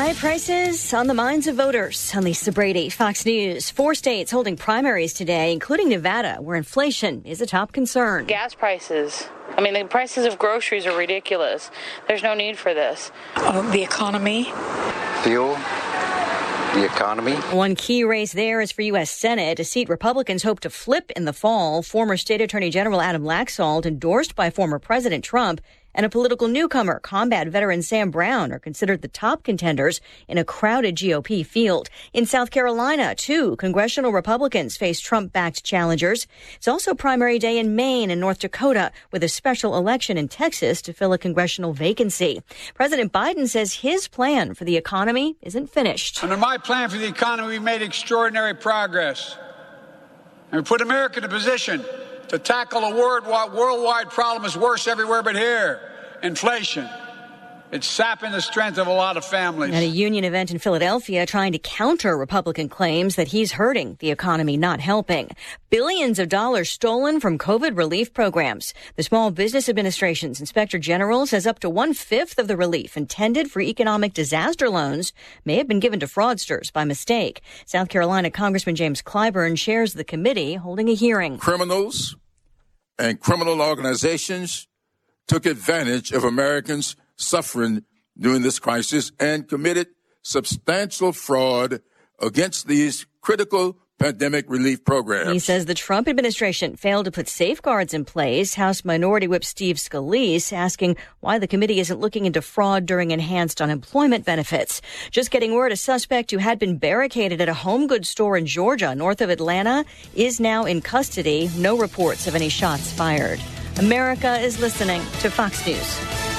High prices on the minds of voters. I'm Lisa Brady, Fox News. 4 states holding primaries today, including Nevada, where inflation is a top concern. Gas prices. The prices of groceries are ridiculous. There's no need for this. The economy. Fuel. The economy. One key race there is for U.S. Senate, a seat Republicans hope to flip in the fall. Former State Attorney General Adam Laxalt, endorsed by former President Trump, and a political newcomer, combat veteran Sam Brown, are considered the top contenders in a crowded GOP field. In South Carolina, 2 congressional Republicans face Trump-backed challengers. It's also primary day in Maine and North Dakota, with a special election in Texas to fill a congressional vacancy. President Biden says his plan for the economy isn't finished. Under my plan for the economy, we made extraordinary progress. And we put America in a position to tackle a worldwide problem is worse everywhere but here. Inflation. It's sapping the strength of a lot of families. At a union event in Philadelphia, trying to counter Republican claims that he's hurting the economy, not helping. Billions of dollars stolen from COVID relief programs. The Small Business Administration's Inspector General says up to 1/5 of the relief intended for economic disaster loans may have been given to fraudsters by mistake. South Carolina Congressman James Clyburn chairs the committee holding a hearing. Criminals and criminal organizations took advantage of Americans suffering during this crisis and committed substantial fraud against these critical pandemic relief programs. He says the Trump administration failed to put safeguards in place. House Minority Whip Steve Scalise asking why the committee isn't looking into fraud during enhanced unemployment benefits. Just getting word, a suspect who had been barricaded at a home goods store in Georgia, north of Atlanta, is now in custody. No reports of any shots fired. America is listening to Fox News.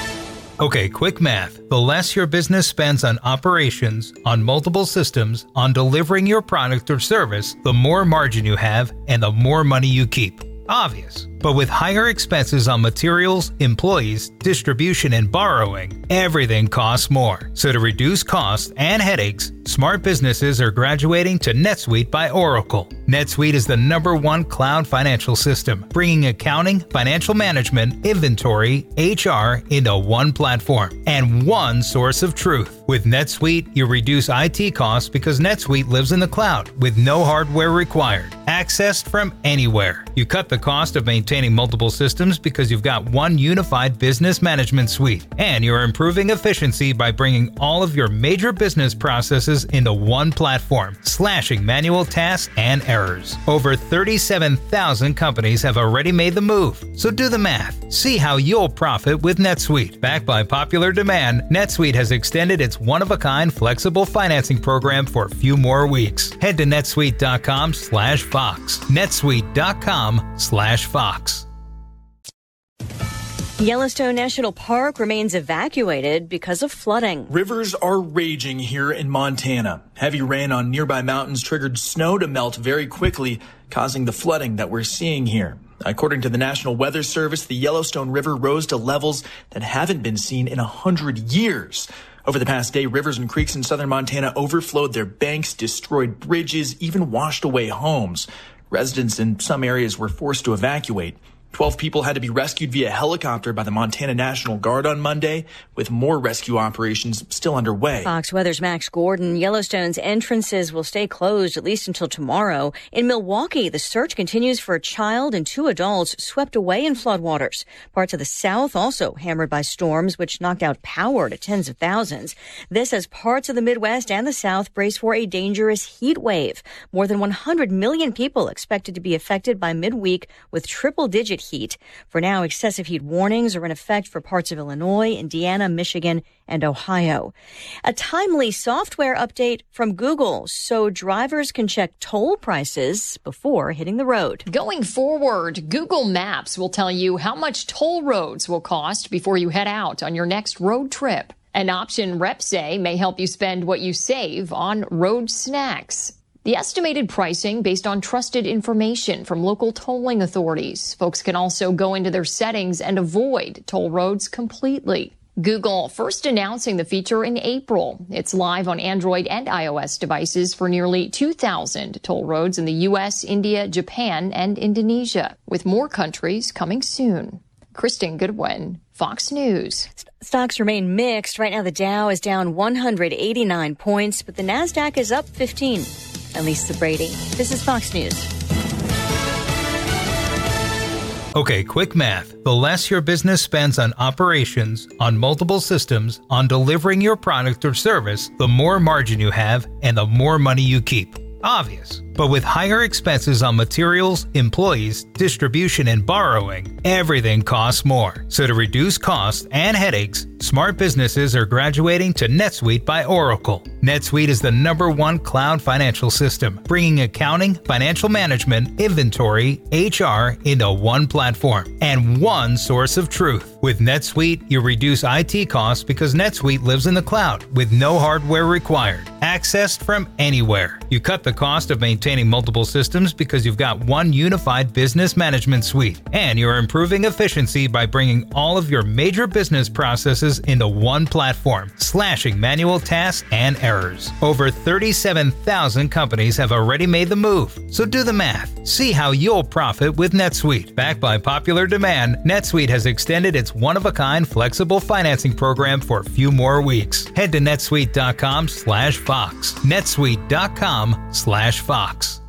Okay, quick math. The less your business spends on operations, on multiple systems, on delivering your product or service, the more margin you have and the more money you keep. Obvious. But with higher expenses on materials, employees, distribution, and borrowing, everything costs more. So to reduce costs and headaches, smart businesses are graduating to NetSuite by Oracle. NetSuite is the #1 cloud financial system, bringing accounting, financial management, inventory, HR into one platform and one source of truth. With NetSuite, you reduce IT costs because NetSuite lives in the cloud with no hardware required, accessed from anywhere. You cut the cost of maintaining multiple systems because you've got one unified business management suite, and you're improving efficiency by bringing all of your major business processes into one platform, slashing manual tasks and errors. Over 37,000 companies have already made the move, so do the math. See how you'll profit with NetSuite. Backed by popular demand, NetSuite has extended its one-of-a-kind flexible financing program for a few more weeks. Head to netsuite.com/Fox. netsuite.com/Fox. Yellowstone National Park remains evacuated because of flooding. Rivers are raging here in Montana. Heavy rain on nearby mountains triggered snow to melt very quickly, causing the flooding that we're seeing here. According to the National Weather Service, the Yellowstone River rose to levels that haven't been seen in 100 years. Over the past day, rivers and creeks in southern Montana overflowed their banks, destroyed bridges, even washed away homes. Residents in some areas were forced to evacuate. 12 people had to be rescued via helicopter by the Montana National Guard on Monday, with more rescue operations still underway. Fox Weather's Max Gordon. Yellowstone's entrances will stay closed at least until tomorrow. In Milwaukee, the search continues for a child and 2 adults swept away in floodwaters. Parts of the South also hammered by storms, which knocked out power to tens of thousands. This as parts of the Midwest and the South brace for a dangerous heat wave. More than 100 million people expected to be affected by midweek with triple-digit heat. For now, excessive heat warnings are in effect for parts of Illinois, Indiana, Michigan, and Ohio. A timely software update from Google so drivers can check toll prices before hitting the road. Going forward, Google Maps will tell you how much toll roads will cost before you head out on your next road trip. An option reps say may help you spend what you save on road snacks. The estimated pricing based on trusted information from local tolling authorities. Folks can also go into their settings and avoid toll roads completely. Google first announcing the feature in April. It's live on Android and iOS devices for nearly 2,000 toll roads in the U.S., India, Japan, and Indonesia, with more countries coming soon. Kristen Goodwin, Fox News. Stocks remain mixed. Right now, the Dow is down 189 points, but the NASDAQ is up 15. I'm Lisa Brady. This is Fox News. Okay, quick math. The less your business spends on operations, on multiple systems, on delivering your product or service, the more margin you have and the more money you keep. Obvious. But with higher expenses on materials, employees, distribution, and borrowing, everything costs more. So to reduce costs and headaches, smart businesses are graduating to NetSuite by Oracle. NetSuite is the #1 cloud financial system, bringing accounting, financial management, inventory, HR into one platform and one source of truth. With NetSuite, you reduce IT costs because NetSuite lives in the cloud with no hardware required, accessed from anywhere. You cut the cost of maintaining multiple systems because you've got one unified business management suite, and you're improving efficiency by bringing all of your major business processes into one platform, slashing manual tasks and errors. Over 37,000 companies have already made the move, so do the math. See how you'll profit with NetSuite. Backed by popular demand, NetSuite has extended its one-of-a-kind flexible financing program for a few more weeks. Head to netsuite.com/Fox. netsuite.com/Fox.